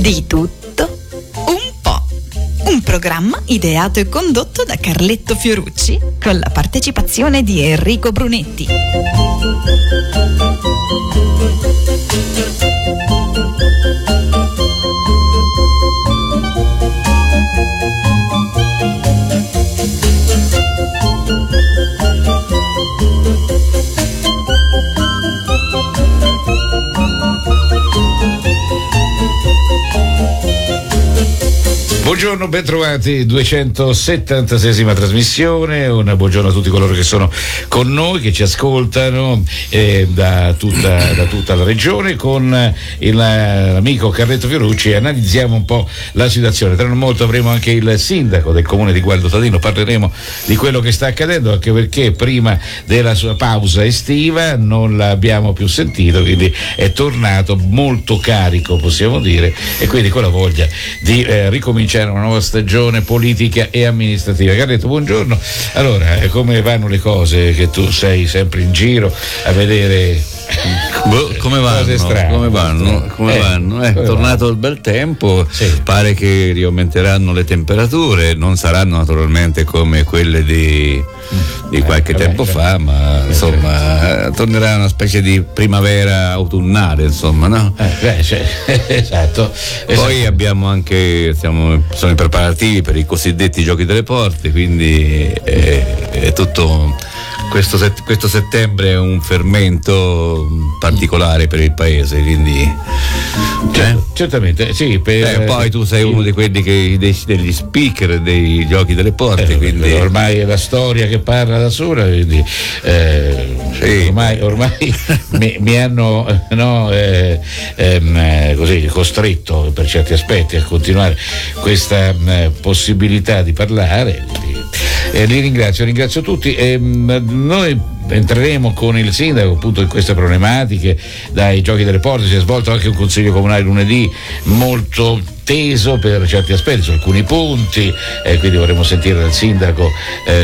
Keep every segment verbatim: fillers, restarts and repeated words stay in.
Di tutto, un po'. Un programma ideato e condotto da Carletto Fiorucci con la partecipazione di Enrico Brunetti. Buongiorno, bentrovati, duecentosettantaseiesima trasmissione, un buongiorno a tutti coloro che sono con noi, che ci ascoltano eh, da, tutta, da tutta la regione. Con il, l'amico Carletto Fiorucci analizziamo un po' la situazione. Tra non molto avremo anche il sindaco del comune di Gualdo Tadino, parleremo di quello che sta accadendo, anche perché prima della sua pausa estiva non l'abbiamo più sentito, quindi è tornato molto carico, possiamo dire, e quindi con la voglia di eh, ricominciare una nuova stagione politica e amministrativa. Carletto, buongiorno. Allora, come vanno le cose, che tu sei sempre in giro a vedere? Boh, come vanno? Strane, come vanno? Come eh, vanno? È come tornato vanno? Il bel tempo, sì. Pare che riaumenteranno le temperature, non saranno naturalmente come quelle di, di qualche eh, tempo vabbè, fa, ma eh, insomma eh, tornerà una specie di primavera autunnale, insomma, no? Eh, beh, cioè, esatto. Poi esatto. abbiamo anche, siamo, sono i preparativi per i cosiddetti giochi delle porte, quindi è, è tutto. Questo, set, questo settembre è un fermento particolare per il paese, quindi Cioè, certamente, sì. Per, eh, poi tu sei uno di quelli che dei, degli speaker dei giochi delle porte, eh, quindi ormai è la storia che parla da sola, quindi eh, sì. ormai, ormai mi, mi hanno no, eh, ehm, così costretto per certi aspetti a continuare questa eh, possibilità di parlare. Quindi, eh, li ringrazio, ringrazio tutti. Eh, noi entreremo con il sindaco appunto in queste problematiche dai giochi delle porte. Si è svolto anche un consiglio comunale lunedì molto teso per certi aspetti su alcuni punti, eh, quindi vorremmo sentire dal sindaco eh,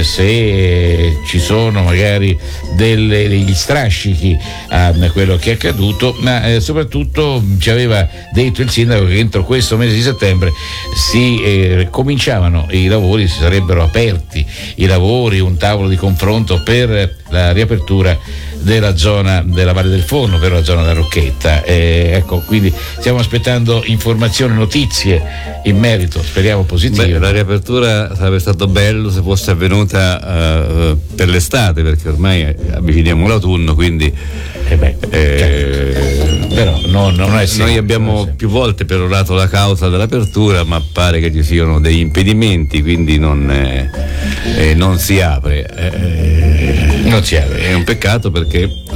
se ci sono magari delle, degli strascichi a quello che è accaduto, ma eh, soprattutto ci aveva detto il sindaco che entro questo mese di settembre si eh, cominciavano i lavori, si sarebbero aperti i lavori, un tavolo di confronto per la riapertura della zona della Valle del Forno, per la zona della Rocchetta. Eh, ecco, quindi stiamo aspettando informazioni, notizie in merito, speriamo positive. Beh, la riapertura sarebbe stato bello se fosse avvenuta uh, per l'estate, perché ormai avviciniamo l'autunno, quindi eh beh, eh, certo. Però no, non è noi abbiamo più volte perorato la causa dell'apertura, ma pare che ci siano degli impedimenti, quindi non, eh, eh, non si apre. Eh, non si apre. È un peccato perché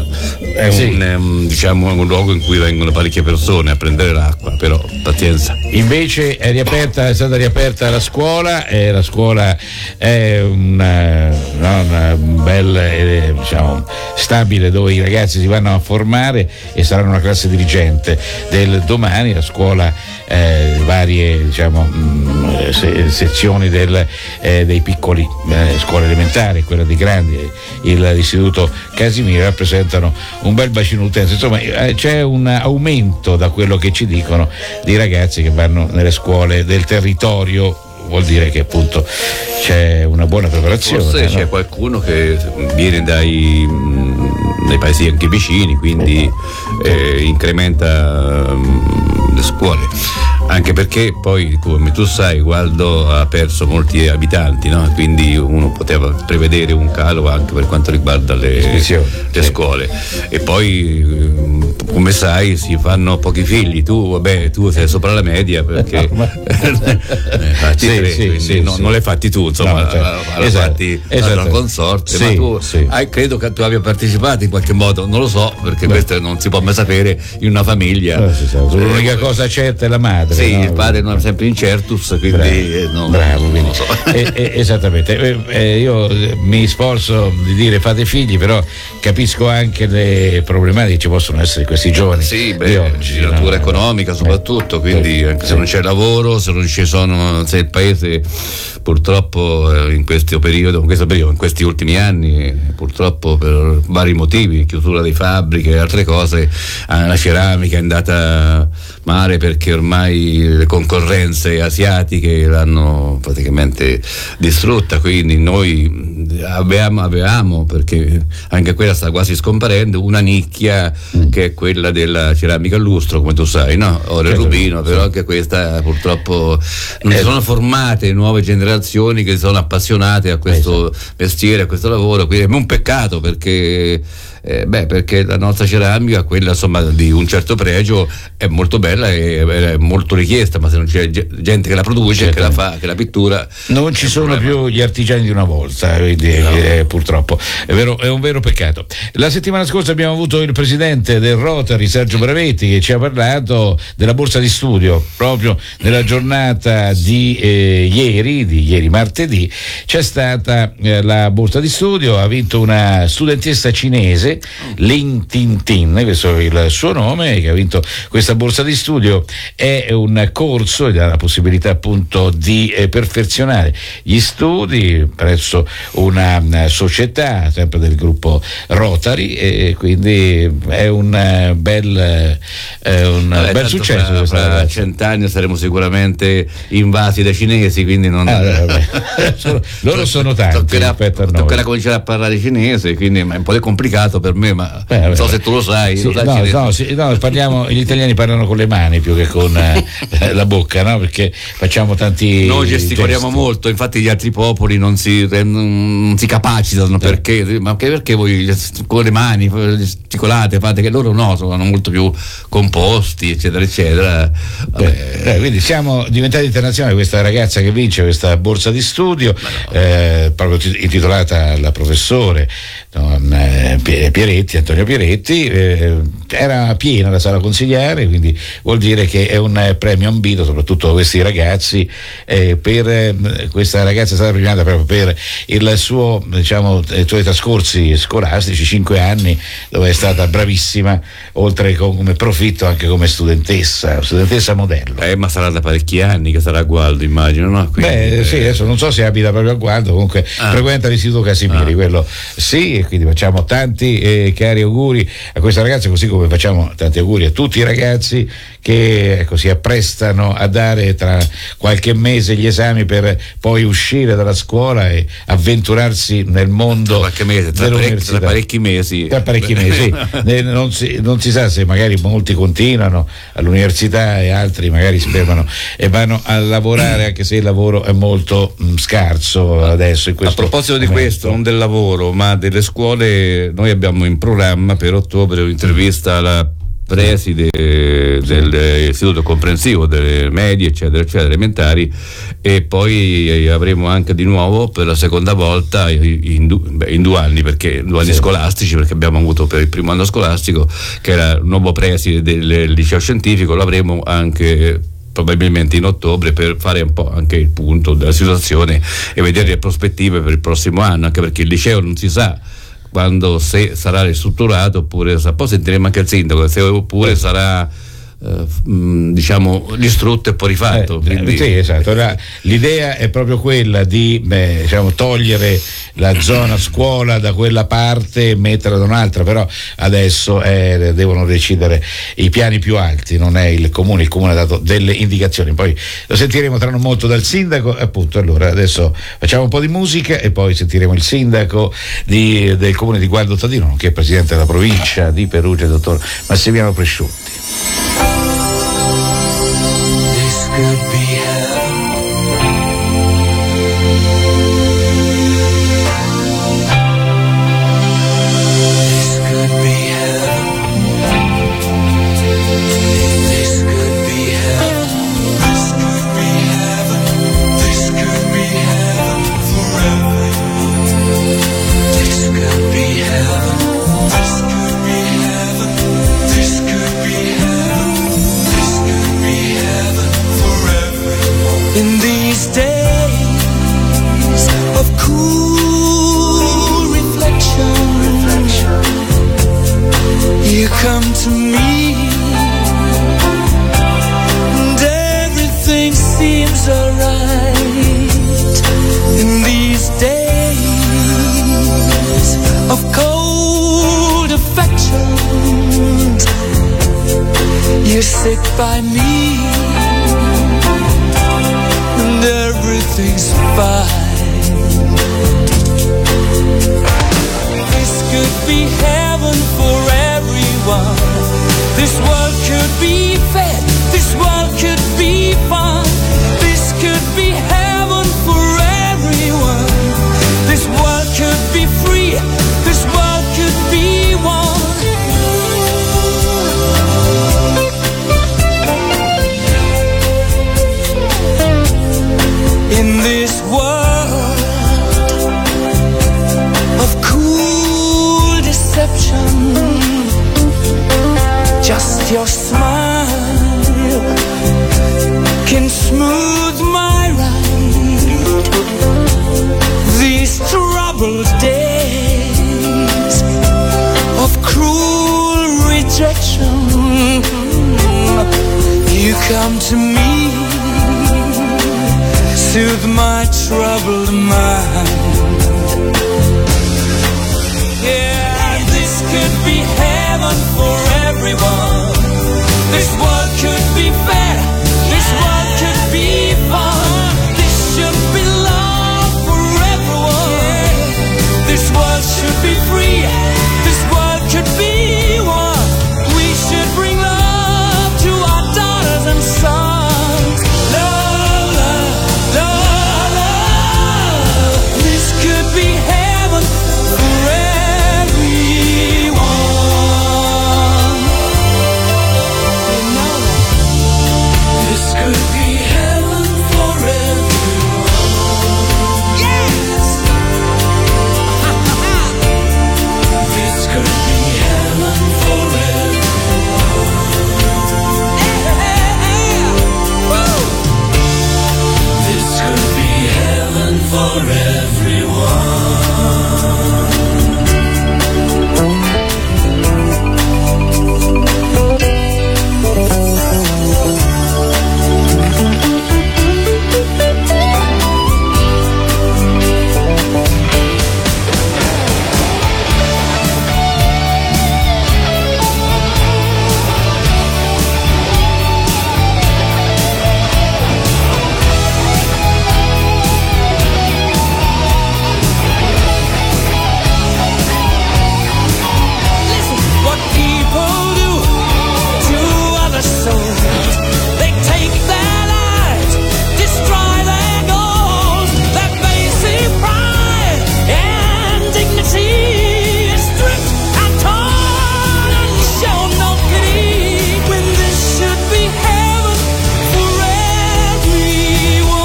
è sì. un, um, diciamo, un luogo in cui vengono parecchie persone a prendere l'acqua, però pazienza. Invece è riaperta, è stata riaperta la scuola, e la scuola è una, no, una bella, eh, diciamo, stabile, dove i ragazzi si vanno a formare e saranno una classe dirigente del domani. La scuola, eh, varie diciamo mh, se, sezioni del, eh, dei piccoli eh, scuole elementari, quella dei grandi, il, l'istituto Casimiro, rappresentano un bel bacino utenze. Insomma, eh, c'è un aumento, da quello che ci dicono, di ragazzi che vanno nelle scuole del territorio. Vuol dire che appunto c'è una buona preparazione. Forse no? C'è qualcuno che viene dai, dai paesi anche vicini, quindi eh, incrementa um, le scuole. Anche perché poi, come tu sai, Gualdo ha perso molti abitanti, no? Quindi uno poteva prevedere un calo anche per quanto riguarda le, le sì. scuole. E poi, come sai, si fanno pochi figli. Tu, vabbè, tu sei sopra la media perché no, ma... ne fatti sì, tre, sì, quindi sì, no, sì. non le fatti tu, insomma, no, cioè, la esatto, fatti esatto. alla consorte, sì, ma tu sì. hai, credo che tu abbia partecipato in qualche modo, non lo so, perché Beh. questo non si può mai sapere in una famiglia. No, sì, sì. L'unica eh, cosa certa è la madre. Sì, no? il padre non è sempre incertus, quindi bravo, eh, no, bravo quindi. non lo so. eh, eh, esattamente. Eh, eh, io mi sforzo di dire fate figli, però capisco anche le problematiche che ci possono essere in questi questi giovani sì, beh, di oggi, di natura no? economica soprattutto, eh, quindi anche se non c'è lavoro, se non ci sono, se il paese purtroppo in questo periodo, in questo periodo, in questi ultimi anni, purtroppo per vari motivi, chiusura di fabbriche e altre cose, la ceramica è andata male perché ormai le concorrenze asiatiche l'hanno praticamente distrutta, quindi noi avevamo, avevamo perché anche quella sta quasi scomparendo, una nicchia mm. che è quella della ceramica a lustro, come tu sai, no? Oro e certo, rubino, però anche questa purtroppo non si sono formate nuove generazioni che sono appassionate a questo mestiere, a questo lavoro, quindi è un peccato perché eh, beh, perché la nostra ceramica, quella insomma di un certo pregio, è molto bella e è molto richiesta, ma se non c'è gente che la produce, certo, che la fa, che la pittura, non ci sono problema. Più gli artigiani di una volta, quindi, no. eh, purtroppo è, vero, è un vero peccato. La settimana scorsa abbiamo avuto il presidente del Rotary, Sergio Bravetti, che ci ha parlato della borsa di studio proprio nella giornata di eh, ieri, di ieri martedì. C'è stata eh, la borsa di studio, ha vinto una studentessa cinese, Lin Tin Tin, questo è il suo nome, che ha vinto questa borsa di studio. È un corso ed ha la possibilità appunto di eh, perfezionare gli studi presso una, una società sempre del gruppo Rotary, e quindi è un bel, eh, un Vabbè, bel successo. Fra, fra cent'anni saremo sicuramente invasi dai cinesi, quindi non ah, sono, loro sono tanti toccherà, rispetto a noi. Toccherà cominciare a parlare cinese, quindi è un po' complicato per me, ma beh, non so beh, se tu lo sai, sì, lo sai no, no, sì, no, parliamo, gli italiani parlano con le mani più che con eh, la bocca, no? Perché facciamo tanti noi gesticoliamo gesti. Molto, infatti gli altri popoli non si, non si capacitano, eh. perché ma anche perché voi con le mani gesticolate, fate, che loro no, sono molto più composti, eccetera eccetera. Beh, eh, quindi siamo diventati internazionali. Questa ragazza che vince questa borsa di studio, no. eh, proprio intitolata al professore, no, eh, Pieretti, Antonio Pieretti, eh, era piena la sala consigliare, quindi vuol dire che è un premio ambito soprattutto a questi ragazzi. Eh, per eh, questa ragazza è stata premiata proprio per il suo, diciamo, i suoi trascorsi scolastici, cinque anni dove è stata bravissima, oltre come profitto anche come studentessa, studentessa modello. Eh, ma sarà da parecchi anni che sarà a Gualdo, immagino, no? Quindi, Beh, sì, adesso non so se abita proprio a Gualdo, comunque ah. frequenta l'istituto Casimiri, ah. quello sì, e quindi facciamo tanti eh, cari auguri a questa ragazza, così come facciamo tanti auguri a tutti i ragazzi che ecco, si apprestano a dare tra qualche mese gli esami per poi uscire dalla scuola e avventurarsi nel mondo tra qualche mese, tra, parecchi, tra parecchi mesi tra parecchi mesi non, si, non si sa se magari molti continuano all'università e altri magari si fermano e vanno a lavorare, anche se il lavoro è molto mh, scarso adesso in questo a proposito momento. Di questo, non del lavoro ma delle scuole, noi abbiamo in programma per ottobre un'intervista alla preside dell'istituto comprensivo delle medie eccetera eccetera elementari, e poi avremo anche di nuovo per la seconda volta in, du, beh, in due anni perché due anni sì. scolastici, perché abbiamo avuto per il primo anno scolastico che era il nuovo preside del liceo scientifico, l'avremo anche probabilmente in ottobre per fare un po' anche il punto della situazione e vedere le prospettive per il prossimo anno, anche perché il liceo non si sa quando, se sarà ristrutturato oppure poi sentiremo anche il sindaco se oppure sarà eh, diciamo distrutto e poi rifatto. Eh, quindi... sì, esatto. La, l'idea è proprio quella di beh, diciamo, togliere la zona scuola da quella parte e metterla da un'altra, però adesso eh, devono decidere i piani più alti, non è il comune, il comune ha dato delle indicazioni, poi lo sentiremo tra non molto dal sindaco, appunto. Allora adesso facciamo un po' di musica e poi sentiremo il sindaco di, del comune di Gualdo Tadino, che è presidente della provincia di Perugia, il dottor Massimiliano Presciutti. This could be heaven. This could be heaven. This could be heaven. This could be heaven. This could be heaven forever. This could be heaven. This could be heaven. This could be sit by me and everything's fine. This could be heaven for everyone. This world could be fair. This world could be fun. This could be heaven for everyone. This world could be free. This world could be one. In this world of cool deception, just your smile can smooth my ride. These troubled days of cruel rejection, you come to me, soothe my troubled mind. Yeah, this could be heaven for everyone. This world could be fair. This world could be fun. This should be love for everyone. This world should be free. This world could be one. We should bring love to our daughters and sons. Love, love, love, love. This could be heaven for everyone. You know that. This could be heaven for everyone. Yes. This could be heaven for everyone. Yeah. Woo. This could be heaven for everyone. What people do to other souls, they take their lives, destroy their goals. Their basic pride and dignity is stripped and torn and shown no pity, when this should be heaven for everyone.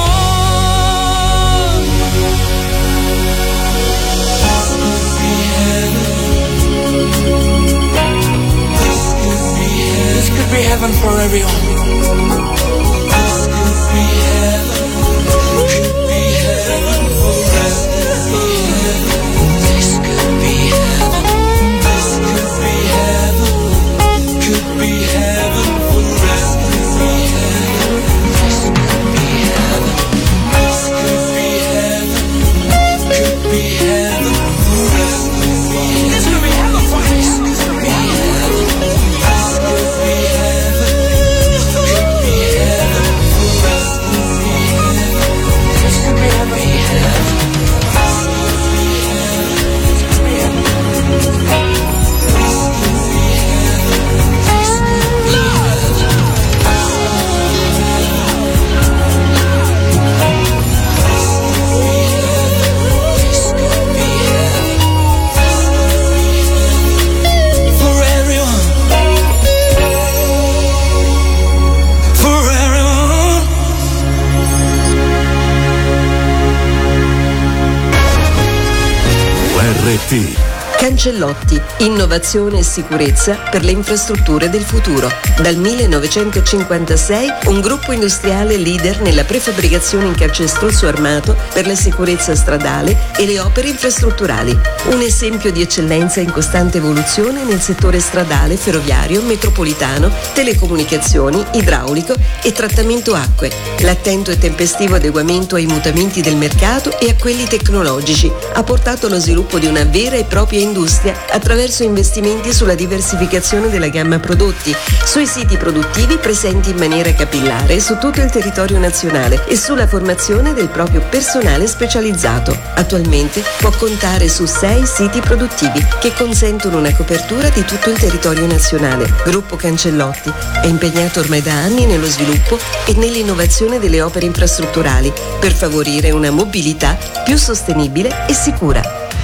This could be heaven for everyone. This could be heaven. Could be heaven for everyone. This could be heaven. This could be heaven. Could be heaven for everyone. This could be heaven. This could be heaven. Could be heaven for everyone. This could be heaven for us. This could be heaven. This could be heaven. Could be heaven for us. This could be heaven. For everyone. For everyone. U R T. Cancellotti, innovazione e sicurezza per le infrastrutture del futuro. Dal millenovecentocinquantasei un gruppo industriale leader nella prefabbricazione in calcestruzzo armato per la sicurezza stradale e le opere infrastrutturali. Un esempio di eccellenza in costante evoluzione nel settore stradale, ferroviario, metropolitano, telecomunicazioni, idraulico e trattamento acque. L'attento e tempestivo adeguamento ai mutamenti del mercato e a quelli tecnologici ha portato allo sviluppo di una vera e propria industria Confindustria attraverso investimenti sulla diversificazione della gamma prodotti, sui siti produttivi presenti in maniera capillare su tutto il territorio nazionale e sulla formazione del proprio personale specializzato. Attualmente può contare su sei siti produttivi che consentono una copertura di tutto il territorio nazionale. Gruppo Cancellotti è impegnato ormai da anni nello sviluppo e nell'innovazione delle opere infrastrutturali per favorire una mobilità più sostenibile e sicura.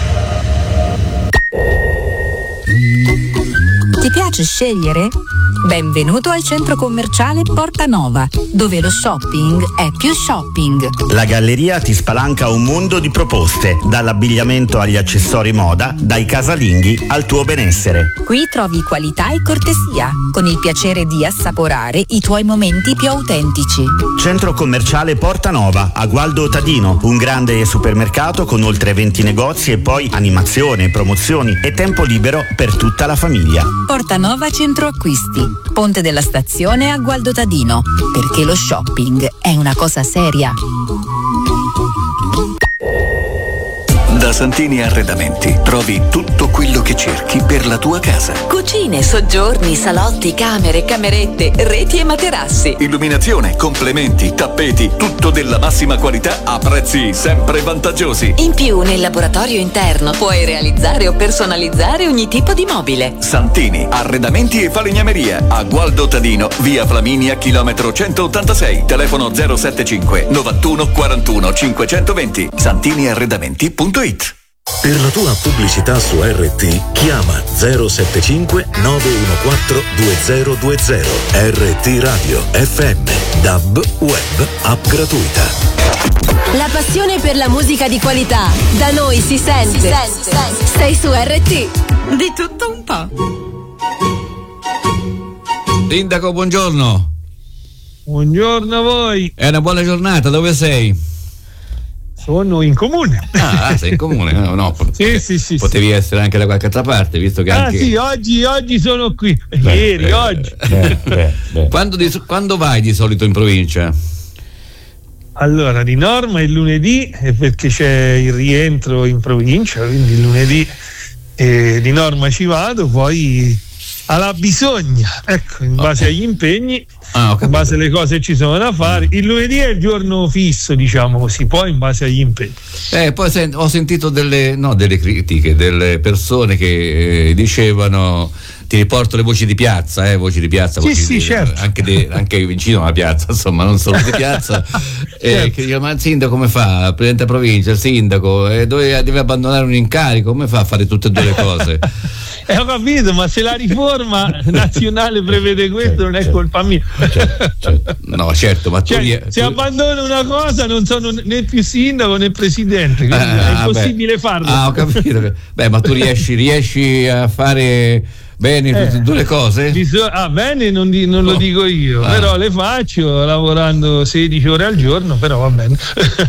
Ti piace scegliere? Benvenuto al centro commerciale Portanova, dove lo shopping è più shopping. La galleria ti spalanca un mondo di proposte, dall'abbigliamento agli accessori moda, dai casalinghi al tuo benessere. Qui trovi qualità e cortesia, con il piacere di assaporare i tuoi momenti più autentici. Centro commerciale Portanova, a Gualdo Tadino, un grande supermercato con oltre venti negozi e poi animazione, promozioni e tempo libero per tutta la famiglia. Portanova Centro Acquisti, Ponte della Stazione a Gualdo Tadino, perché lo shopping è una cosa seria. Da Santini Arredamenti trovi tutto quello che cerchi per la tua casa. Cucine, soggiorni, salotti, camere, camerette, reti e materassi. Illuminazione, complementi, tappeti, tutto della massima qualità a prezzi sempre vantaggiosi. In più, nel laboratorio interno puoi realizzare o personalizzare ogni tipo di mobile. Santini Arredamenti e Falegnameria a Gualdo Tadino, via Flaminia, chilometro centottantasei, telefono zero sette cinque novantuno quarantuno cinquecentoventi, santiniarredamenti punto it. Per la tua pubblicità su R T chiama zero sette cinque nove uno quattro due zero due zero. R T Radio F M, D A B, web, app gratuita. La passione per la musica di qualità da noi si sente. Si sente. Sei su R T. Di tutto un po'. Sindaco, buongiorno. Buongiorno a voi. È una buona giornata, dove sei? Sono in comune. Ah, sei in comune? No, no. Sì, sì, sì. Potevi sì. essere anche da qualche altra parte, visto che ah, anche... Ah sì, oggi, oggi sono qui. Beh, Ieri, beh, oggi. Beh, beh, beh. Quando, di, quando vai di solito in provincia? Allora, di norma il lunedì, perché c'è il rientro in provincia, quindi il lunedì eh, di norma ci vado, poi alla bisogna, ecco, in base agli impegni, ah, in base alle cose che ci sono da fare. Il lunedì è il giorno fisso, diciamo così, poi in base agli impegni. Eh, poi sen- ho sentito delle, no, delle critiche, delle persone che eh, dicevano: ti riporto le voci di piazza, eh, voci di piazza, sì, voci sì, di, certo. anche, de, anche vicino alla piazza, insomma, non solo di piazza. eh, certo. Che dicono: ma il sindaco come fa? Il presidente della provincia, il sindaco, eh, dove deve abbandonare un incarico, come fa a fare tutte e due le cose? Eh, ho capito, ma se la riforma nazionale prevede questo, non è colpa mia. Certo, certo. No, certo, ma tu cioè, rie- se tu... abbandono una cosa non sono né più sindaco né presidente, quindi ah, è impossibile beh. farlo. Ah, ho capito. Beh, ma tu riesci, riesci a fare bene tutte e eh, due le cose? Bisog- ah, bene non, di- non oh. lo dico io, ah. però le faccio lavorando sedici ore al giorno, però va bene.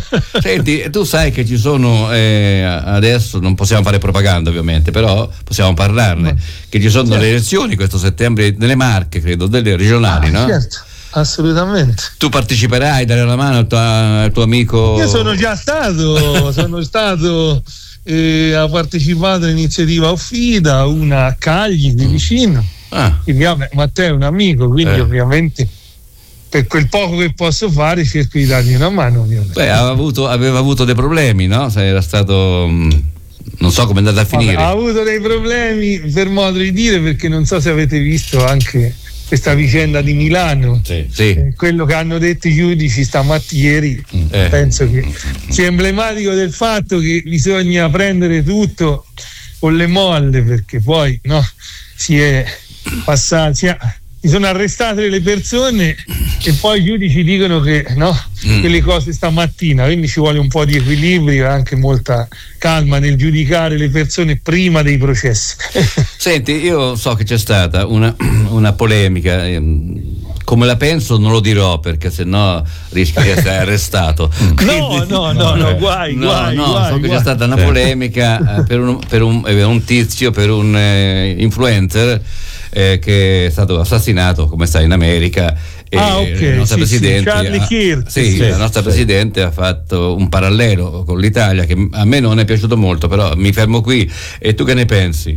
Senti, tu sai che ci sono eh, adesso, non possiamo fare propaganda ovviamente, però possiamo parlarne, ma, che ci sono certo. le elezioni questo settembre nelle Marche, credo, delle regionali, ah, no? Certo. Assolutamente. Tu parteciperai, dare la mano al tuo, al tuo amico? Io sono già stato, sono stato eh, ha partecipato all'iniziativa Offida, una a Cagli di vicino. Ah. Quindi, vabbè, Matteo è un amico, quindi eh. ovviamente per quel poco che posso fare cerco di dargli una mano, ovviamente. Beh, aveva avuto, aveva avuto dei problemi, no? Se era stato mh, non so come è andata a finire. Vabbè, ha avuto dei problemi, per modo di dire, perché non so se avete visto anche questa vicenda di Milano, sì, sì. Eh, quello che hanno detto i giudici stamattina ieri, eh. penso che sia emblematico del fatto che bisogna prendere tutto con le molle, perché poi no, si è passati, si, si sono arrestate le persone e poi i giudici dicono che no, mm. quelle cose stamattina, quindi ci vuole un po' di equilibrio e anche molta calma nel giudicare le persone prima dei processi. Senti, io so che c'è stata una, una polemica ehm, come la penso non lo dirò, perché sennò rischia di essere arrestato. Quindi, no, no, no, no, guai, no, guai, no, guai, so che guai. c'è stata una polemica eh, per, un, per un, eh, un tizio, per un eh, influencer eh, che è stato assassinato, come sai, in America. E ah, ok, la nostra sì, presidente, sì, Charlie ha, Kirk. sì, Sì, la nostra sì. presidente ha fatto un parallelo con l'Italia che a me non è piaciuto molto, però mi fermo qui. E tu che ne pensi?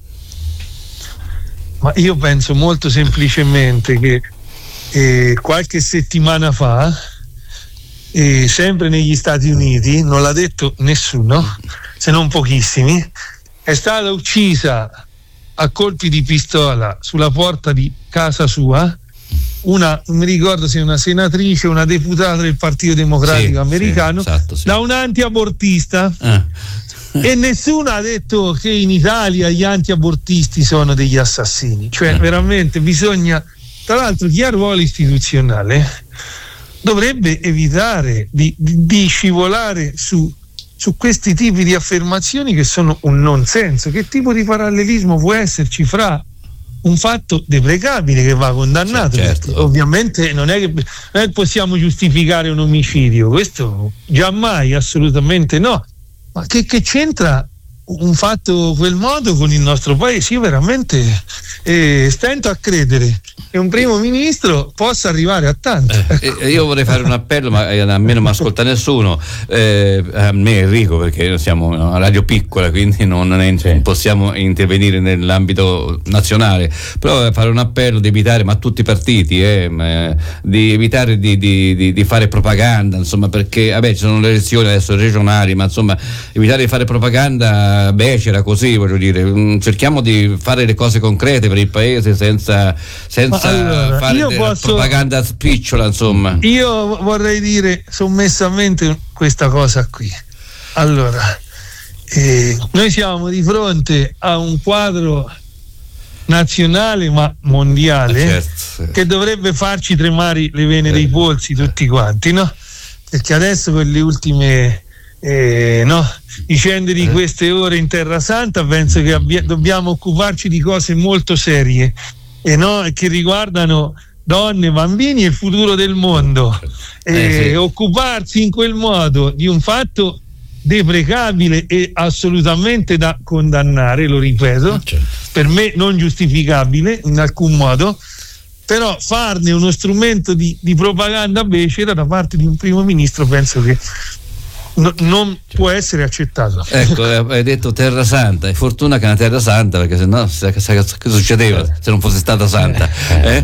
Ma io penso molto semplicemente che eh, qualche settimana fa, eh, sempre negli Stati Uniti, non l'ha detto nessuno, se non pochissimi, è stata uccisa a colpi di pistola sulla porta di casa sua una, non mi ricordo se è una senatrice o una deputata del Partito Democratico Sì, americano, sì, esatto, sì. da un antiabortista. Ah. E nessuno ha detto che in Italia gli antiabortisti sono degli assassini, cioè Eh. veramente bisogna, tra l'altro chi ha ruolo istituzionale dovrebbe evitare di, di, di scivolare su, su questi tipi di affermazioni che sono un non senso. Che tipo di parallelismo può esserci fra un fatto deprecabile che va condannato? Sì, certo. Perché ovviamente non è che non è che possiamo giustificare un omicidio, questo giammai, assolutamente no. Ma che, che c'entra un fatto quel modo con il nostro paese? Io veramente eh, stento a credere che un primo ministro possa arrivare a tanto. Eh, io vorrei fare un appello, ma eh, a me non mi ascolta nessuno, eh, a me Enrico, perché siamo una radio piccola, quindi non, non Sì. possiamo intervenire nell'ambito nazionale, però fare un appello di evitare, ma a tutti i partiti, eh, ma, di evitare di, di, di, di fare propaganda, insomma, perché vabbè, ci sono le elezioni adesso regionali, ma insomma evitare di fare propaganda becera così, voglio dire, mm, cerchiamo di fare le cose concrete per il paese senza, senza allora, fare io de- posso- propaganda spicciola, insomma. Io vorrei dire sommessamente questa cosa qui. Allora, eh, noi siamo di fronte a un quadro nazionale ma mondiale, Eh, certo. che dovrebbe farci tremare le vene dei polsi tutti quanti, no? Perché adesso con le ultime eh, no, vicende di queste ore in Terra Santa penso che abbia- dobbiamo occuparci di cose molto serie e no, che riguardano donne, bambini e il futuro del mondo. E Eh, sì. occuparsi in quel modo di un fatto deprecabile e assolutamente da condannare, lo ripeto, per me non giustificabile in alcun modo, però farne uno strumento di, di propaganda becera da parte di un primo ministro penso che no, non può essere accettato. Ecco, hai detto Terra Santa, è fortuna che è una Terra Santa, perché sennò sai sai cosa succedeva se non fosse stata santa, eh?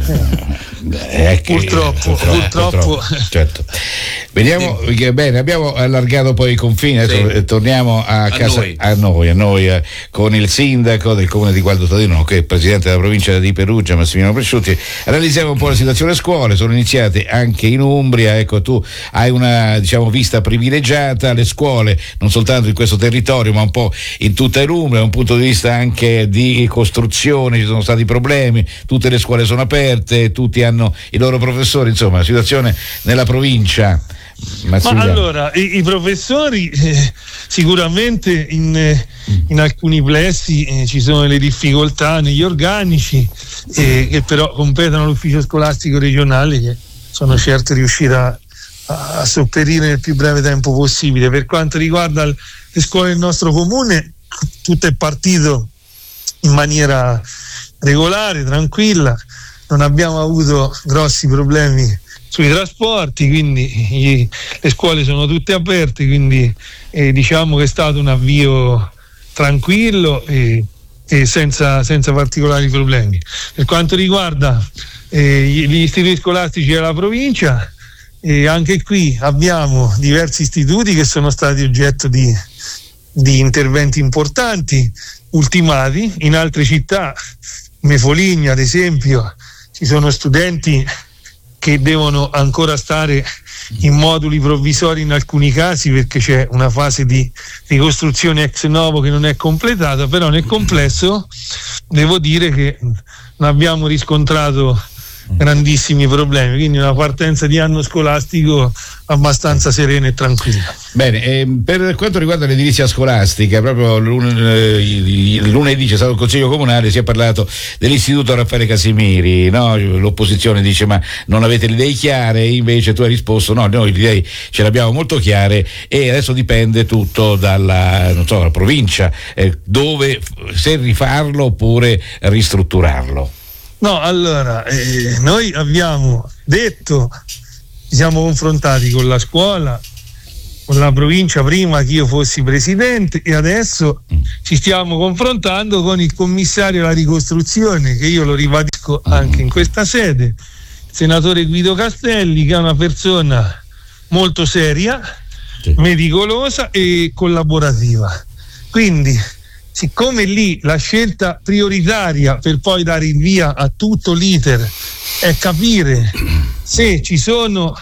Eh, che- Purtroppo, purtroppo. certo. Vediamo, che bene, abbiamo allargato poi i confini, adesso Sì. eh, torniamo a, A casa, noi. a noi, a noi eh, con il sindaco del comune di Gualdo Tadino, che è presidente della provincia di Perugia, Massimiliano Presciutti. Analizziamo un po' la situazione scuole, sono iniziate anche in Umbria, ecco, tu hai una, diciamo, vista privilegiata, le scuole non soltanto in questo territorio ma un po' in tutta l'Umbria, da un punto di vista anche di costruzione ci sono stati problemi, tutte le scuole sono aperte, tutti hanno i loro professori, insomma la situazione nella provincia. Ma Massimiliano. allora, i, i professori eh, sicuramente in, eh, in alcuni plessi eh, ci sono le difficoltà negli organici eh, che però competono all'ufficio scolastico regionale, che sono certo riuscirà a, a sopperire nel più breve tempo possibile. Per quanto riguarda l- le scuole del nostro comune, tutto è partito in maniera regolare, tranquilla, non abbiamo avuto grossi problemi sui trasporti, quindi i- le scuole sono tutte aperte, quindi eh, diciamo che è stato un avvio tranquillo e, e senza, senza particolari problemi. Per quanto riguarda eh, gli, gli istituti scolastici della provincia, eh, anche qui abbiamo diversi istituti che sono stati oggetto di, di interventi importanti, ultimati. In altre città, come Foligno ad esempio, ci sono studenti che devono ancora stare in moduli provvisori in alcuni casi perché c'è una fase di ricostruzione ex novo che non è completata, però nel complesso devo dire che non abbiamo riscontrato grandissimi problemi, quindi una partenza di anno scolastico abbastanza serena e tranquilla. Bene, eh, per quanto riguarda l'edilizia scolastica, proprio lun- eh, lunedì c'è stato il Consiglio Comunale, si è parlato dell'istituto Raffaele Casimiri, no? L'opposizione dice ma non avete le idee chiare, invece tu hai risposto no, noi le idee ce le abbiamo molto chiare e adesso dipende tutto dalla, non so, dalla provincia, eh, dove, se rifarlo oppure ristrutturarlo. No, allora, eh, noi abbiamo detto, ci siamo confrontati con la scuola, con la provincia prima che io fossi presidente e adesso mm. ci stiamo confrontando con il commissario alla ricostruzione, che io lo ribadisco mm. anche in questa sede, il senatore Guido Castelli, che è una persona molto seria, sì. meticolosa e collaborativa. Quindi, siccome lì la scelta prioritaria per poi dare il via a tutto l'iter è capire se ci sono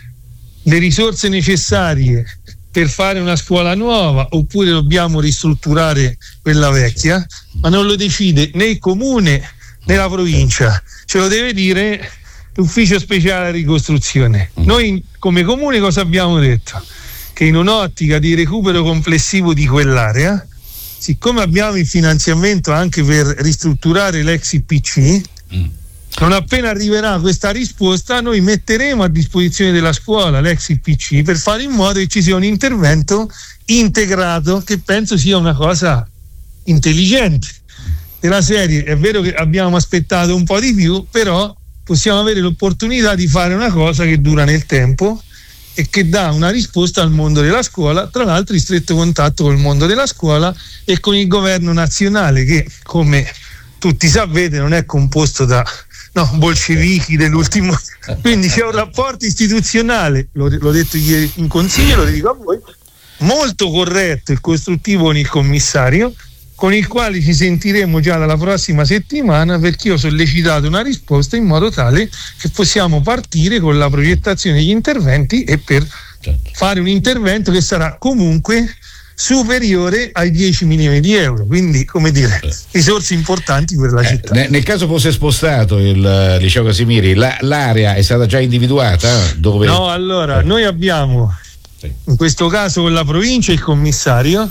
le risorse necessarie per fare una scuola nuova oppure dobbiamo ristrutturare quella vecchia, ma non lo decide né il comune né la provincia, ce lo deve dire l'ufficio speciale ricostruzione. Noi come comune cosa abbiamo detto? Che in un'ottica di recupero complessivo di quell'area, siccome abbiamo il finanziamento anche per ristrutturare l'ex I P C, mm. non appena arriverà questa risposta noi metteremo a disposizione della scuola l'ex I P C per fare in modo che ci sia un intervento integrato, che penso sia una cosa intelligente. Della serie, è vero che abbiamo aspettato un po' di più, però possiamo avere l'opportunità di fare una cosa che dura nel tempo e che dà una risposta al mondo della scuola, tra l'altro in stretto contatto con il mondo della scuola e con il governo nazionale, che come tutti sapete non è composto da no, bolscevichi dell'ultimo, quindi c'è un rapporto istituzionale, l'ho, l'ho detto ieri in consiglio, lo dico a voi, molto corretto e costruttivo con il commissario, con il quale ci sentiremo già dalla prossima settimana, perché io ho sollecitato una risposta in modo tale che possiamo partire con la progettazione degli interventi e per certo. fare un intervento che sarà comunque superiore ai dieci milioni di euro, quindi come dire risorse importanti per la eh, città. Nel caso fosse spostato il uh, liceo Casimiri, la, l'area è stata già individuata? Dove... No, allora eh. noi abbiamo sì. in questo caso con la provincia il commissario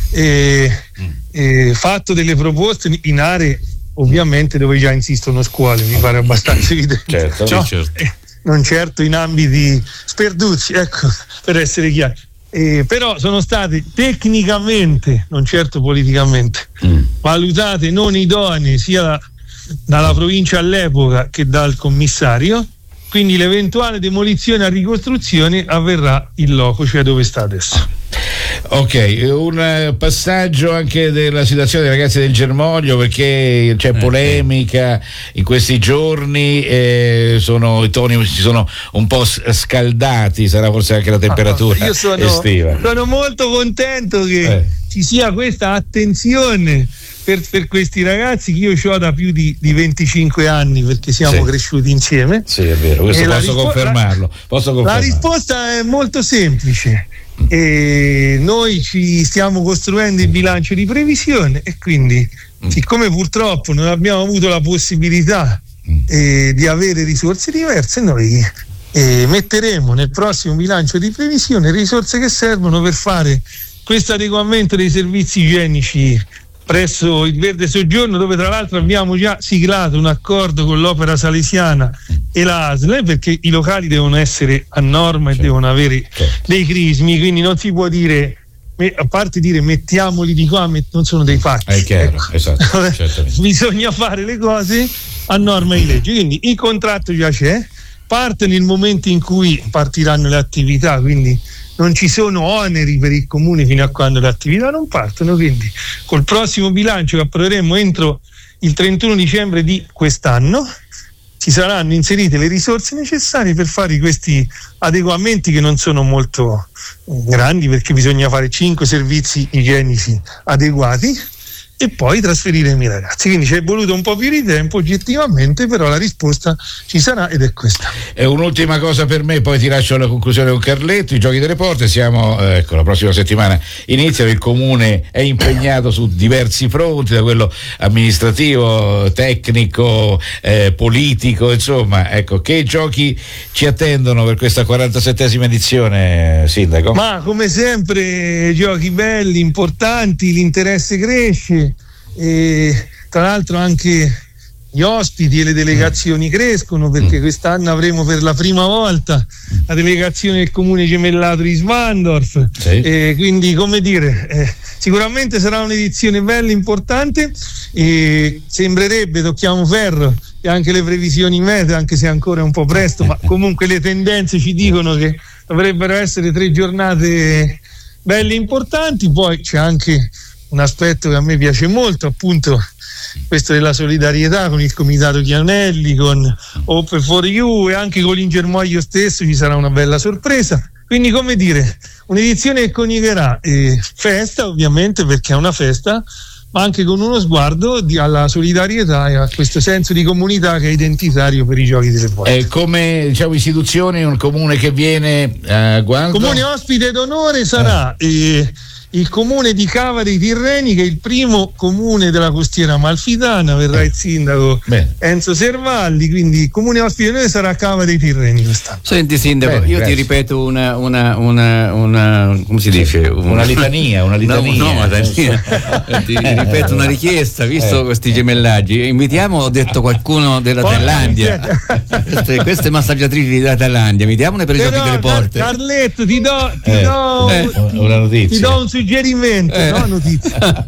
e, mm. e fatto delle proposte in aree ovviamente dove già insistono scuole, mi pare abbastanza evidente, certo, no? sì, certo. Eh, non certo in ambiti sperduti, ecco, per essere chiari. Eh, però sono state tecnicamente, non certo politicamente, mm. valutate non idonee sia dalla provincia all'epoca che dal commissario, quindi l'eventuale demolizione a ricostruzione avverrà in loco, cioè dove sta adesso. Ok, un passaggio anche della situazione dei ragazzi del Germoglio, perché c'è polemica in questi giorni, eh, sono, i toni si sono un po' scaldati, sarà forse anche la temperatura Io sono, estiva. Sono molto contento che eh. ci sia questa attenzione per, per questi ragazzi, che io ho da più di, di venticinque anni, perché siamo sì. cresciuti insieme. Sì, è vero, questo posso rispo- confermarlo. Posso confermarlo. La risposta è molto semplice. E noi ci stiamo costruendo il bilancio di previsione e quindi mm. siccome purtroppo non abbiamo avuto la possibilità mm. eh, di avere risorse diverse, noi eh, metteremo nel prossimo bilancio di previsione risorse che servono per fare questo adeguamento dei servizi igienici presso il Verde Soggiorno, dove tra l'altro abbiamo già siglato un accordo con l'Opera Salesiana e la A S L, perché i locali devono essere a norma e certo. devono avere certo. dei crismi, quindi non si può dire, a parte dire mettiamoli di qua, non sono dei fatti, è chiaro, ecco. esatto, bisogna fare le cose a norma di legge, quindi il contratto già c'è, parte nel momento in cui partiranno le attività, quindi non ci sono oneri per il comune fino a quando le attività non partono, quindi col prossimo bilancio che approveremo entro il trentuno dicembre di quest'anno ci saranno inserite le risorse necessarie per fare questi adeguamenti, che non sono molto grandi, perché bisogna fare cinque servizi igienici adeguati e poi trasferire i miei ragazzi. Quindi ci è voluto un po' più di tempo oggettivamente, però la risposta ci sarà ed è questa. E un'ultima cosa per me, poi ti lascio alla conclusione con Carletto. I Giochi delle Porte, siamo, eh, ecco, la prossima settimana iniziano, il comune è impegnato su diversi fronti, da quello amministrativo, tecnico, eh, politico, insomma, ecco, che giochi ci attendono per questa quarantasettesima edizione, Sindaco? Ma come sempre giochi belli, importanti, l'interesse cresce. E tra l'altro anche gli ospiti e le delegazioni crescono, perché quest'anno avremo per la prima volta la delegazione del comune gemellato di Svandorf, sì. E quindi, come dire, eh, sicuramente sarà un'edizione bella, importante, e sembrerebbe, tocchiamo ferro, e anche le previsioni meteo, anche se ancora è un po' presto, ma comunque le tendenze ci dicono che dovrebbero essere tre giornate belle, importanti. Poi c'è anche un aspetto che a me piace molto, appunto questo della solidarietà con il Comitato Chianelli, con Open for You, e anche con l'Ingermoglio stesso ci sarà una bella sorpresa. Quindi, come dire, un'edizione che coniugherà eh, festa, ovviamente, perché è una festa, ma anche con uno sguardo di, alla solidarietà e a questo senso di comunità che è identitario per i Giochi delle Porte. Eh, come, diciamo, istituzioni, un comune che viene a uh, Gualdo? Comune ospite d'onore sarà eh. Eh, il comune di Cava dei Tirreni, che è il primo comune della costiera amalfitana, verrà il sindaco Bene. Enzo Servalli, quindi il comune ospite d'onore sarà Cava dei Tirreni quest'anno. Senti, sindaco, Bene, io grazie. ti ripeto una, una, una, una come si dice? Una, una litania, una litania. No, no, una litania. ti ripeto una richiesta, visto eh. questi gemellaggi, invitiamo, ho detto, qualcuno della Porta Thailandia, queste, queste massaggiatrici della Thailandia, invitiamone per i Giochi delle Porte. Carletto, ti do, ti eh. do Eh. una notizia. Ti do un suggerimento, eh. no, notizia.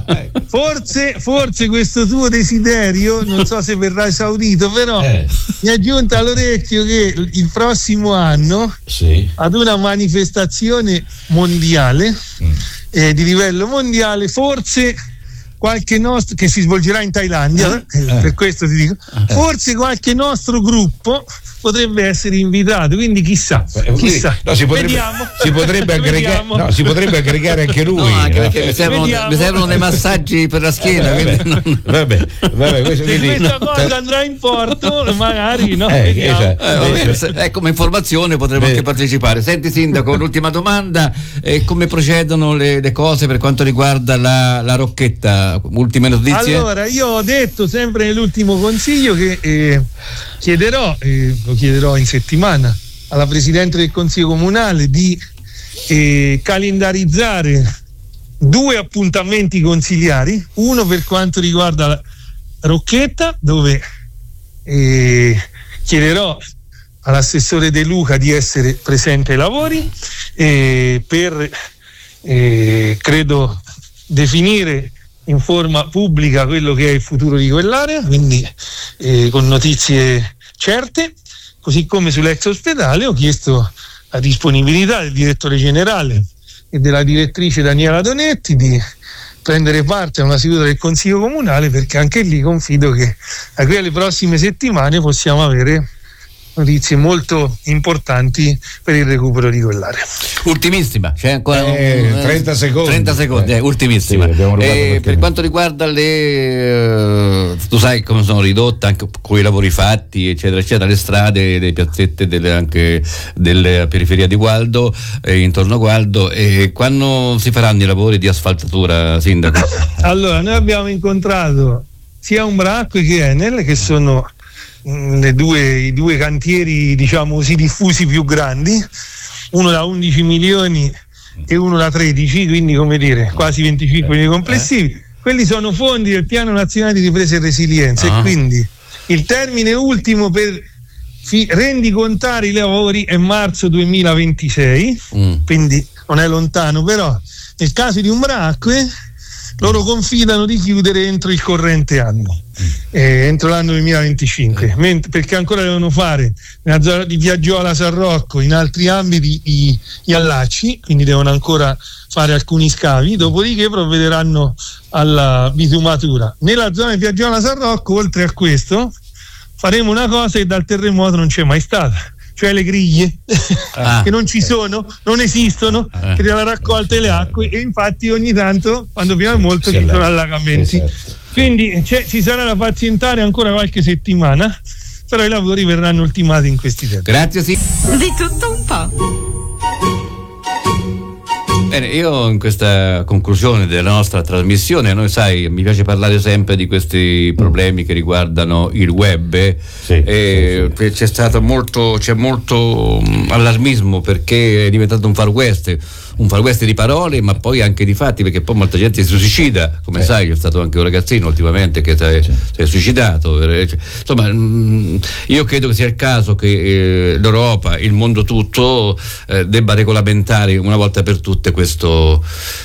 Forse, forse questo tuo desiderio, non so se verrà esaudito, però eh. mi è giunta all'orecchio che il prossimo anno, sì. ad una manifestazione mondiale, mm. eh, di livello mondiale, forse qualche nostro, che si svolgerà in Thailandia, eh. Eh, per questo ti dico, eh. forse qualche nostro gruppo potrebbe essere invitato, quindi chissà, chissà. No, si potrebbe, Vediamo. Si potrebbe, aggrega- no, si potrebbe aggregare anche lui. No, anche no? perché mi servono, mi servono dei massaggi per la schiena. Eh, vabbè, non... vabbè, vabbè, questo se quindi... questa cosa andrà in porto, magari no. Eh, esatto. eh, vabbè, eh, come informazione potremmo Beh. anche partecipare. Senti, sindaco, l'ultima domanda: eh, come procedono le, le cose per quanto riguarda la, la Rocchetta? Ultime notizie? Allora, io ho detto sempre nell'ultimo consiglio che eh, chiederò, eh, lo chiederò in settimana alla Presidente del Consiglio Comunale di eh, calendarizzare due appuntamenti consiliari, uno per quanto riguarda la Rocchetta, dove eh, chiederò all'assessore De Luca di essere presente ai lavori eh, per eh, credo definire in forma pubblica quello che è il futuro di quell'area, quindi eh, con notizie certe. Così come sull'ex ospedale ho chiesto la disponibilità del direttore generale e della direttrice Daniela Donetti di prendere parte a una seduta del Consiglio Comunale, perché anche lì confido che da qui alle prossime settimane possiamo avere notizie molto importanti per il recupero di quell'area. Ultimissima, c'è ancora eh, un, trenta secondi. trenta secondi, eh, ultimissima. Sì, eh, per quanto riguarda le, uh, tu sai come sono ridotte anche con i lavori fatti, eccetera, eccetera, le strade, le piazzette delle, anche della periferia di Gualdo, eh, intorno a Gualdo, e eh, quando si faranno i lavori di asfaltatura, sindaco? Allora, noi abbiamo incontrato sia Umbracque che Enel, che sono Le due, i due cantieri, diciamo così, diffusi più grandi, uno da undici milioni e uno da tredici, quindi, come dire, quasi venticinque milioni complessivi. Quelli sono fondi del Piano Nazionale di Ripresa e Resilienza, ah. e quindi il termine ultimo per fi- rendicontare i lavori è marzo duemilaventisei, mm. quindi non è lontano, però nel caso di Umbracque loro confidano di chiudere entro il corrente anno, eh, entro l'anno duemilaventicinque, mentre, perché ancora devono fare nella zona di Piaggiola San Rocco, in altri ambiti i, gli allacci, quindi devono ancora fare alcuni scavi, dopodiché provvederanno alla bitumatura. Nella zona di Piaggiola San Rocco, oltre a questo, faremo una cosa che dal terremoto non c'è mai stata, cioè le griglie, Ah. che non ci sono, non esistono, Ah. che della raccolta delle acque, e infatti ogni tanto quando piove molto sì, ci sono allora. allagamenti. Esatto. Quindi c'è- ci sarà da pazientare ancora qualche settimana, però i lavori verranno ultimati in questi tempi. Grazie, sì. Di tutto un po'. Bene, io in questa conclusione della nostra trasmissione, noi sai, mi piace parlare sempre di questi problemi che riguardano il web, Sì, e sì, sì. c'è stato molto, c'è molto mh, allarmismo, perché è diventato un far west, un far west di parole, ma poi anche di fatti, perché poi molta gente si suicida, come Sì. sai, c'è stato anche un ragazzino ultimamente che si è, si è suicidato. Insomma, mh, io credo che sia il caso che eh, l'Europa, il mondo tutto, eh, debba regolamentare una volta per tutte questo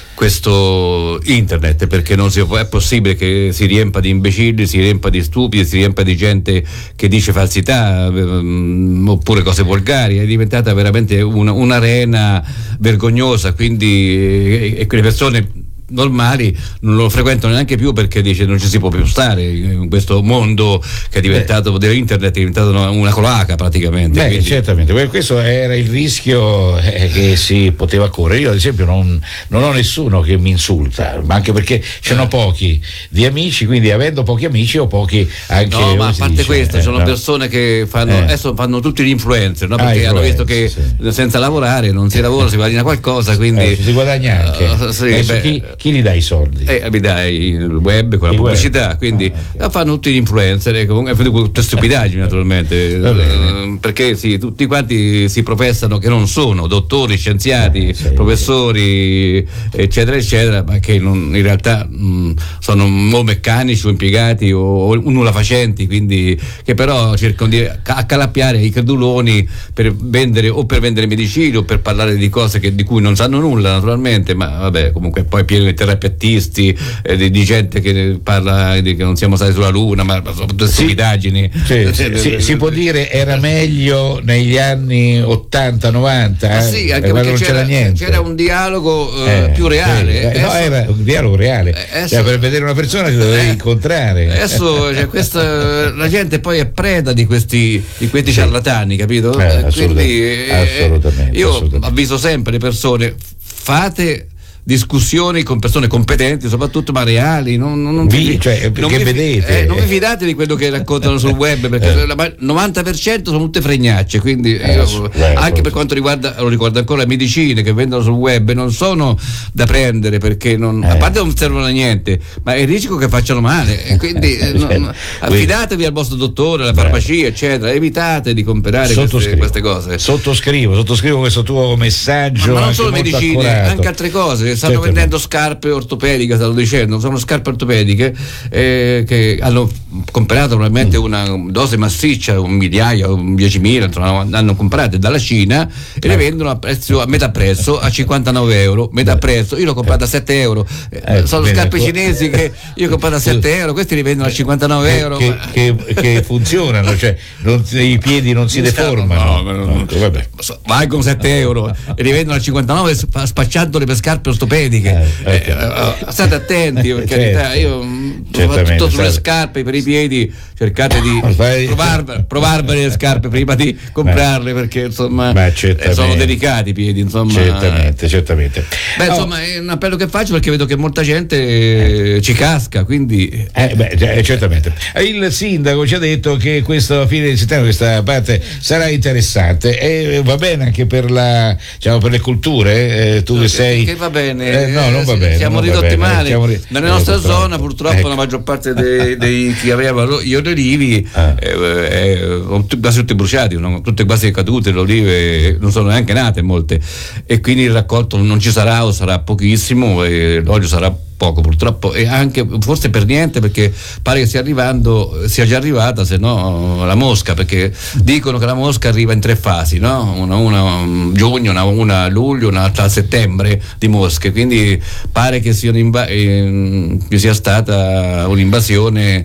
questo internet, perché non si può, è possibile che si riempa di imbecilli, si riempa di stupidi, si riempa di gente che dice falsità, ehm, oppure cose volgari. È diventata veramente una, un'arena vergognosa, quindi e, e quelle persone normali non lo frequentano neanche più, perché dice non ci si può più stare in questo mondo che è diventato dell'internet, è diventato una, una cloaca praticamente. Beh, Quindi- certamente, que- questo era il rischio eh, che si poteva correre. Io ad esempio non, non ho nessuno che mi insulta, ma anche perché ce n'ho pochi di amici, quindi avendo pochi amici ho pochi anche. No, ma come a si parte dice, questo, eh, ci sono no? persone che fanno, Eh. adesso fanno tutti gli influencer, no? Ah, Perché hanno visto influencer, che senza lavorare non si lavora, si guadagna qualcosa, quindi Eh, ci si guadagna anche. Eh, sì, Adesso beh, chi, chi gli dà i soldi? Eh, mi dai il web con la Il web. pubblicità, quindi la fanno tutti gli influencer, e comunque fanno tutte stupidaggini naturalmente, Va bene. eh, perché sì, tutti quanti si professano che non sono dottori, scienziati, Eh, sì. professori, eccetera eccetera, ma che non- in realtà mh, sono o meccanici o impiegati o, o nulla facenti, quindi che però cercano di accalappiare i creduloni per vendere, o per vendere medicini, o per parlare di cose che, di cui non sanno nulla naturalmente, ma vabbè, comunque poi pieno di terapeutisti, eh, di, di gente che parla di che non siamo stati sulla luna, ma sono tutte stupidaggini. Sì, sì, sì, si può dire era meglio negli anni ottanta novanta, Ma eh? sì, anche Eh, quando perché non c'era, c'era, niente. c'era un dialogo eh, Eh, più reale. sì, eh, no, Adesso- era un dialogo reale. Eh, adesso- Cioè, per vedere una persona ti dovevi Eh, incontrare. Adesso cioè, questa, la gente poi è preda di questi, di questi ciarlatani, capito? Eh, Eh, assoluta- Quindi eh, assolutamente, io assolutamente. avviso sempre le persone: fate discussioni con persone competenti, soprattutto, ma reali, non, non, non Vi- vi- cioè, non che vi fi- vedete. eh, non vi fidate di quello che raccontano sul web, perché Eh. la- il novanta per cento sono tutte fregnacce, quindi Eh, io- ass- beh, anche assolutamente. per quanto riguarda, lo ricordo ancora, le medicine che vendono sul web non sono da prendere, perché non, Eh. a parte non servono a niente, ma è il rischio che facciano male, e quindi eh, non- Quindi- affidatevi al vostro dottore, alla farmacia, eccetera, evitate di comprare queste, Sottoscrivo. queste cose. Sottoscrivo, sottoscrivo questo tuo messaggio. Ma non anche solo molto medicine, accurato. anche altre cose. Stanno Certamente. vendendo scarpe ortopediche, stavo dicendo, sono scarpe ortopediche eh, che hanno comprato probabilmente una dose massiccia, un migliaia, un diecimila, insomma, hanno comprate dalla Cina e le vendono a, prezzo, a metà prezzo, a cinquantanove euro, metà prezzo. Io l'ho comprata a sette euro. Eh, Eh, sono bene, scarpe tu- cinesi che io ho comprato a sette euro, questi li vendono a cinquantanove euro. Che, che- che funzionano, cioè non- i piedi non si deformano. No, ma non- Ecco, vabbè. Vai con sette euro e li vendono a cinquantanove sp- spacciandole per scarpe ortopediche. Eh, Eh, eh, state attenti, per carità, Certo. io mh, Certamente, soprattutto sulle certo. scarpe per i piedi cercate di Fai- provarvele, provarvele le scarpe prima di comprarle, perché insomma Beh, eh, certamente. sono delicati i piedi, insomma. Certamente, certamente. Beh, Oh, insomma, è un appello che faccio perché vedo che molta gente eh, ci casca, quindi Eh, beh, eh, certamente. Il sindaco ci ha detto che questa fine di settembre, questa parte sarà interessante e va bene anche per la, diciamo, per le culture. Eh, tu che sei. che va bene, Eh, no, non va eh, bene. siamo non va ridotti bene, male siamo ri- nella eh, nostra purtroppo. zona, purtroppo Ecco. la maggior parte dei, dei chi aveva gli olivi Ah. eh, eh, sono tutti- quasi tutti bruciati, sono tutte quasi cadute, le olive non sono neanche nate molte, e quindi il raccolto non ci sarà o sarà pochissimo e l'olio sarà poco purtroppo, e anche forse per niente, perché pare che stia arrivando, sia già arrivata, se no la mosca, perché dicono che la mosca arriva in tre fasi, no? Una, una um, giugno, una, una a luglio, un'altra a settembre di mosche, quindi pare che sia, un'inva- ehm, che sia stata un'invasione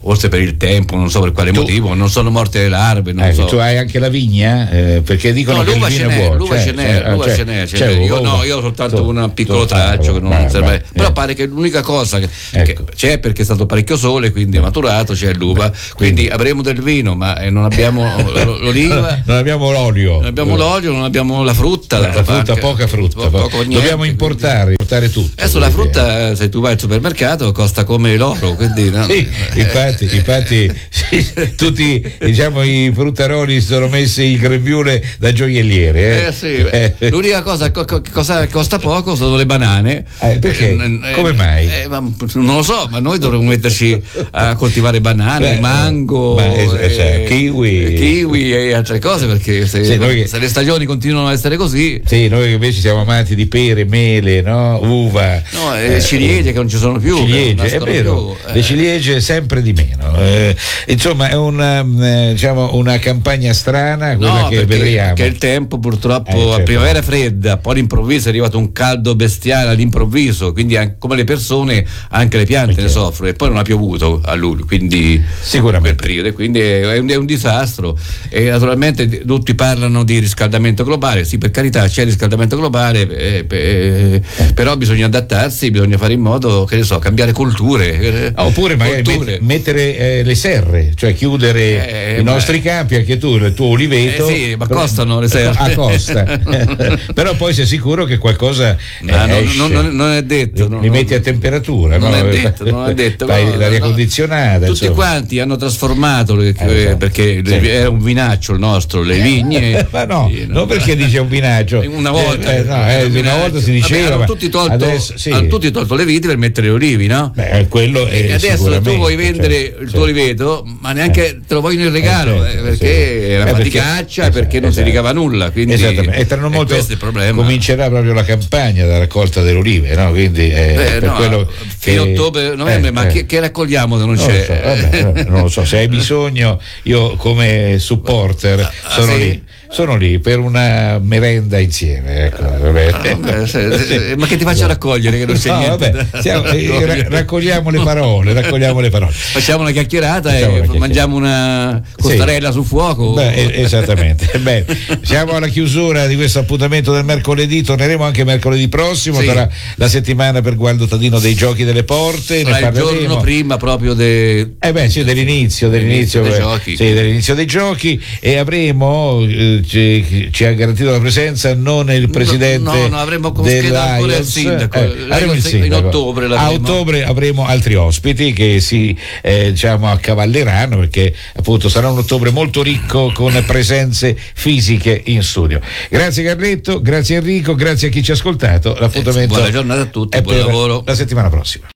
forse per il tempo, non so per quale tu, motivo, non sono morte le larve. Non eh, so. Tu hai anche la vigna? Eh, perché dicono no, che il l'uva vino ce è n'è, buono. l'uva Cioè, ce n'è, cioè, l'uva cioè, ce n'è, ce cioè, n'è. Io uva, no, io ho soltanto tu, un piccolo tu, traccio che non vai, serve. vai, Però eh. pare che l'unica cosa che, Ecco. che c'è, perché è stato parecchio sole, quindi è maturato, c'è l'uva, quindi avremo del vino, ma eh, non abbiamo l'oliva, non abbiamo l'olio, non abbiamo l'olio, non abbiamo la frutta, la, la frutta anche, poca frutta, poco, poco niente, dobbiamo importare, importare tutto. Adesso la frutta, se tu vai al supermercato, costa come l'oro, quindi no? Sì, infatti, infatti sì, tutti diciamo i fruttaroli sono messi il grembiule da gioielliere. Eh? Eh sì, eh. L'unica cosa che costa poco sono le banane. Eh, perché? Eh, Come mai? Eh, ma, non lo so, ma noi dovremmo metterci a coltivare banane, Beh, mango, ma, eh, cioè, eh, kiwi. kiwi e altre cose, perché se, sì, noi, se le stagioni continuano a essere così. Sì, noi invece siamo amanti di pere, mele, no? Uva. No, eh, ciliegie che non ci sono più. Ciliegie, è vero, più, eh. Le ciliegie sempre di meno. Eh, insomma, è una, eh, diciamo, una campagna strana quella no, che perché, vedremo. Perché il tempo purtroppo eh, certo. a primavera fredda, poi all'improvviso è arrivato un caldo bestiale all'improvviso, quindi anche, come le persone anche le piante perché? ne soffrono, e poi non ha piovuto a luglio, quindi sicuramente quel periodo, quindi è un, è un disastro. E naturalmente tutti parlano di riscaldamento globale, sì, per carità c'è il riscaldamento globale, eh, eh, però bisogna adattarsi, bisogna fare in modo, che ne so, cambiare culture, ah, oppure magari met- mettere eh, le serre, cioè chiudere eh, i ma... nostri campi, anche tu, il tuo oliveto. Eh sì, ma costano le serre. A costa. Però poi sei sicuro che qualcosa no, eh, non, non, non è detto. Li, li metti a temperatura, non no? È detto, non è detto. Fai no, l'aria no. condizionata. Tutti insomma. quanti hanno trasformato eh, esatto. perché sì. era un vinaccio il nostro, le vigne. Ma no, sì, non perché dice un vinaccio. Una volta, eh, no, eh, un una volta si diceva. Vabbè, hanno, tutti tolto, adesso, sì. hanno tutti tolto le viti per mettere le olivi, no? Beh, quello è e adesso tu vuoi vendere cioè, il tuo oliveto, ma neanche eh. te lo vogliono in regalo eh, certo, perché sì. è una faticaccia, perché, perché non esatto. si ricava nulla. Quindi esattamente. E tra non molto questo è il problema. Comincerà proprio la campagna della raccolta delle olive, no? Quindi eh, Beh, per no, quello fino che, ottobre, novembre, eh, ma eh. Che, che raccogliamo se non, non c'è? Lo so, vabbè, non lo so, se hai bisogno, io come supporter ah, sono sì? lì. Sono lì per una merenda insieme, ecco. Ah, vabbè, se, se, ma che ti faccio raccogliere che non c'è no, niente vabbè, siamo, eh, raccogliamo le parole, raccogliamo le parole. Facciamo una chiacchierata Facciamo e una chiacchierata. mangiamo una costarella sì. sul fuoco. Beh, esattamente. Beh, siamo alla chiusura di questo appuntamento del mercoledì, torneremo anche mercoledì prossimo, sì. sarà la settimana per Gualdo Tadino dei Giochi delle Porte. Sarà ne il giorno prima proprio de... eh beh, sì, dell'inizio, dell'inizio, dei beh, giochi. Sì, dell'inizio dei giochi, e avremo eh, ci, ci ha garantito la presenza non il presidente no, no, no avremo con scheda ancora il sindaco, eh, avremo il sindaco. In ottobre a ottobre avremo altri ospiti che si eh, diciamo accavalleranno, perché appunto sarà un ottobre molto ricco con presenze fisiche in studio. Grazie Carletto, grazie Enrico, grazie a chi ci ha ascoltato. L'appuntamento eh, buona giornata a tutti, è buon per lavoro la settimana prossima.